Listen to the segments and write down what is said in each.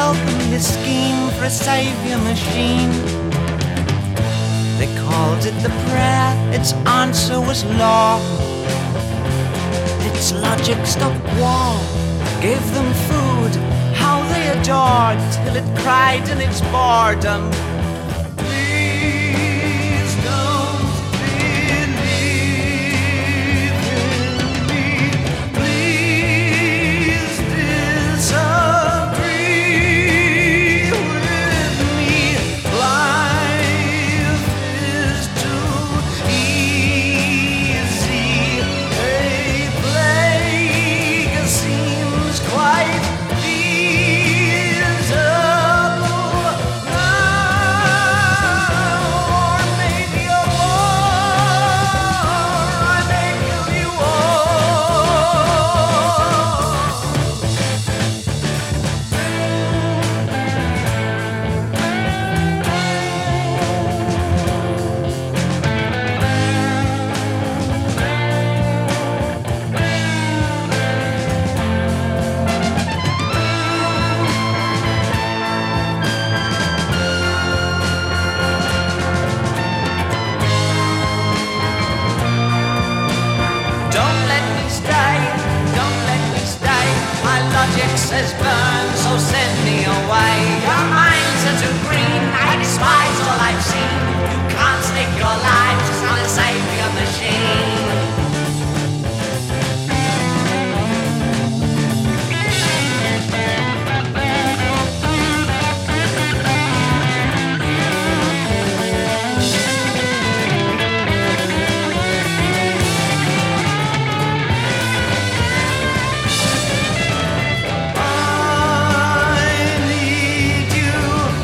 told them his scheme for a savior machine. They called it the prayer, its answer was law. Its logic stopped war, gave them food, how they adored, till it cried in its boredom. Please don't believe in me. Please disagree with me. Life is too easy. A plague seems quite feasible now. Or maybe a war, I may kill you Don't let me stay, don't let me stay. My logic says burn, so send me away. Your minds are too green, I despise all I've seen. You can't stake your lives on a savior machine. I need you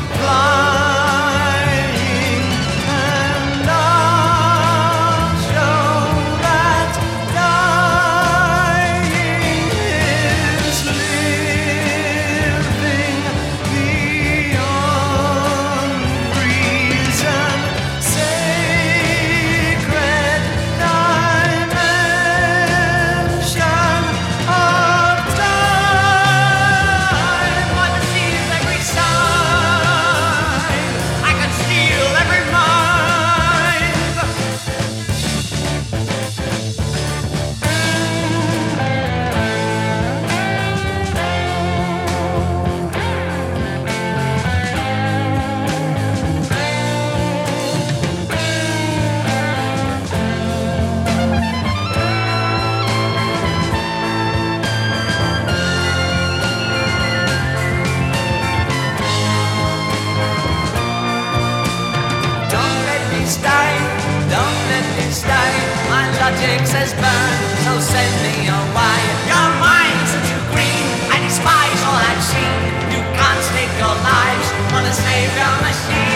flying, and I'll show that dying is living beyond reason. Sacred dimension of time. I can seize every sign, I can steal every mind. Don't let me stay, don't let me stay. My logic says burn, so send me away. Your minds are too green, I despise all I've seen. You can't stake your lives on a savior machine.